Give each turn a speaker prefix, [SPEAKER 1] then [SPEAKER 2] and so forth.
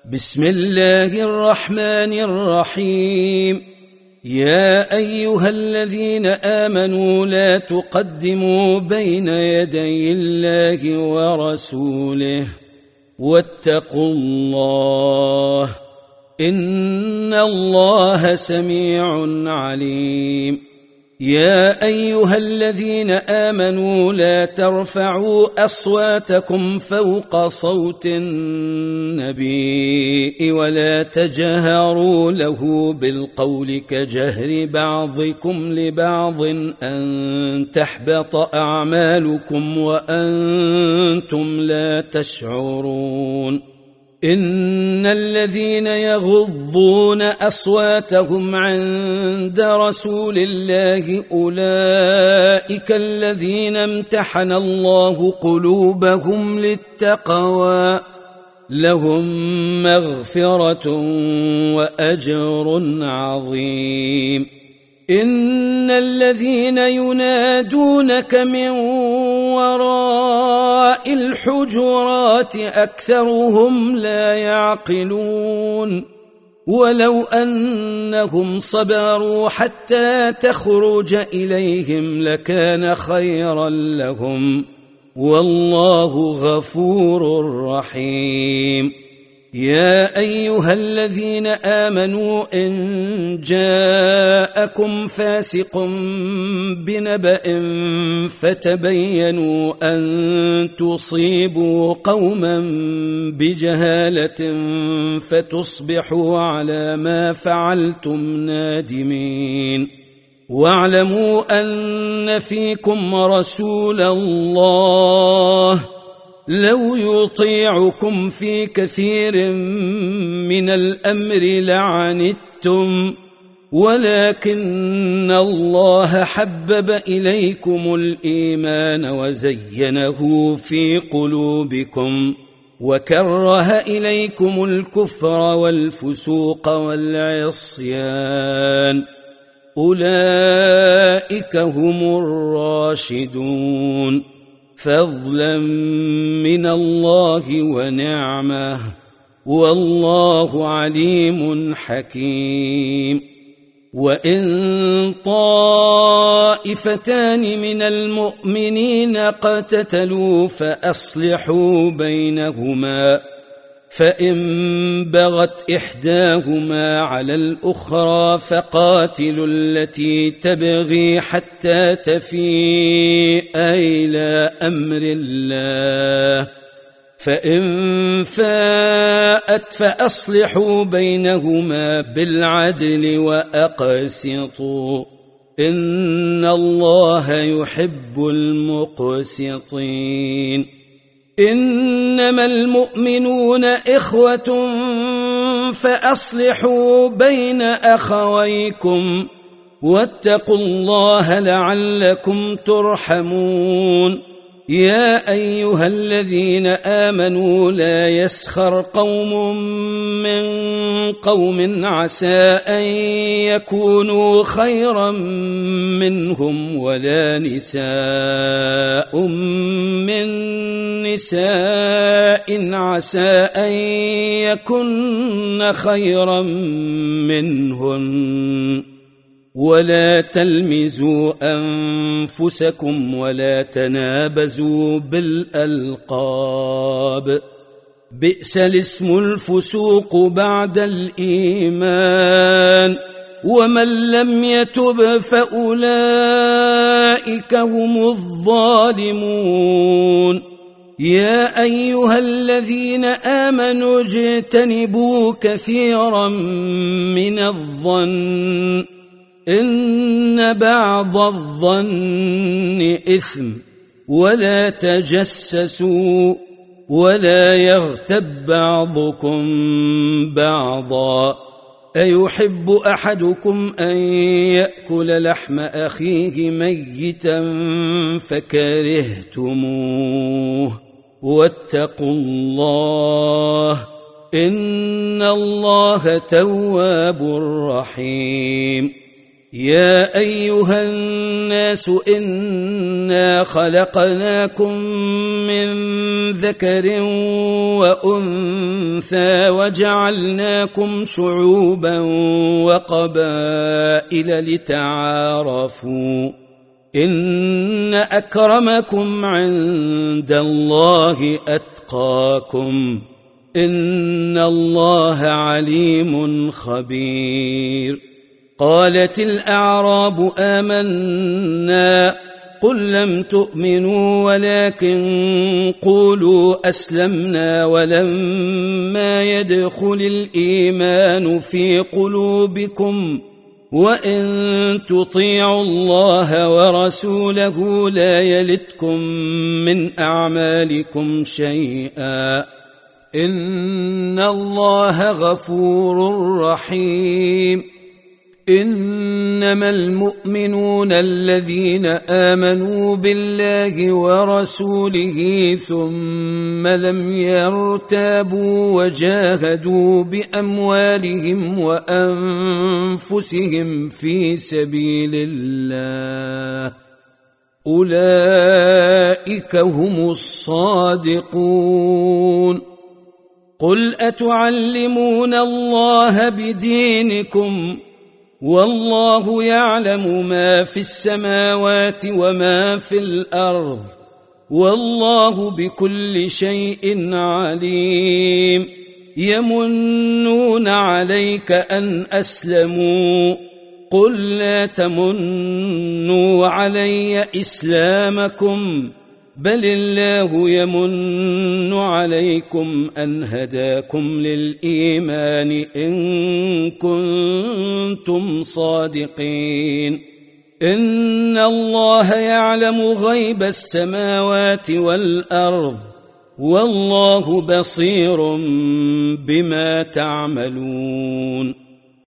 [SPEAKER 1] بسم الله الرحمن الرحيم. يا أيها الذين آمنوا لا تقدموا بين يدي الله ورسوله واتقوا الله إن الله سميع عليم. يا أيها الذين آمنوا لا ترفعوا أصواتكم فوق صوت النبي ولا تجهروا له بالقول كجهر بعضكم لبعض أن تحبط أعمالكم وأنتم لا تشعرون. إن الذين يغضون أصواتهم عند رسول الله أولئك الذين امتحن الله قلوبهم للتقوى لهم مغفرة وأجر عظيم. إن الذين ينادونك من وراء الحجرات أكثرهم لا يعقلون. ولو أنهم صبروا حتى تخرج إليهم لكان خيرا لهم والله غفور رحيم. يا أيها الذين آمنوا إن جاءكم فاسق بنبأ فتبينوا أن تصيبوا قوما بجهالة فتصبحوا على ما فعلتم نادمين. واعلموا أن فيكم رسول الله لو يطيعكم في كثير من الأمر لعنتم ولكن الله حبب إليكم الإيمان وزينه في قلوبكم وكره إليكم الكفر والفسوق والعصيان أولئك هم الراشدون فضلا من الله ونعمه والله عليم حكيم. وإن طائفتان من المؤمنين اقتتلوا فأصلحوا بينهما فإن بغت إحداهما على الأخرى فقاتلوا التي تبغي حتى تفيء إلى أمر الله فإن فاءت فأصلحوا بينهما بالعدل وأقسطوا إن الله يحب المقسطين. إنما المؤمنون إخوة فأصلحوا بين أخويكم واتقوا الله لعلكم ترحمون. يا أيها الذين آمنوا لا يسخر قوم من قوم عسى أن يكونوا خيرا منهم ولا نساء من نساء عسى أن يكن خيرا منهن ولا تلمزوا أنفسكم ولا تنابزوا بالألقاب بئس الاسم الفسوق بعد الإيمان ومن لم يتب فأولئك هم الظالمون. يا أيها الذين آمنوا اجتنبوا كثيرا من الظن إن بعض الظن إثم ولا تجسسوا ولا يغتب بعضكم بعضا أيحب أحدكم أن يأكل لحم أخيه ميتا فكرهتموه واتقوا الله إن الله تواب رحيم. يا أيها الناس إنا خلقناكم من ذكر وأنثى وجعلناكم شعوبا وقبائل لتعارفوا إن أكرمكم عند الله أتقاكم إن الله عليم خبير. قالت الأعراب آمنا قل لم تؤمنوا ولكن قولوا أسلمنا ولما يدخل الإيمان في قلوبكم وإن تطيعوا الله ورسوله لا يلتكم من أعمالكم شيئا إن الله غفور رحيم. إنما المؤمنون الذين آمنوا بالله ورسوله ثم لم يرتابوا وجاهدوا بأموالهم وأنفسهم في سبيل الله أولئك هم الصادقون. قل أتعلمون الله بدينكم والله يعلم ما في السماوات وما في الأرض والله بكل شيء عليم. يمنون عليك أن أسلموا قل لا تمنوا علي إسلامكم بل الله يمن عليكم أن هداكم للإيمان إن كنتم صادقين. إن الله يعلم غيب السماوات والأرض والله بصير بما تعملون.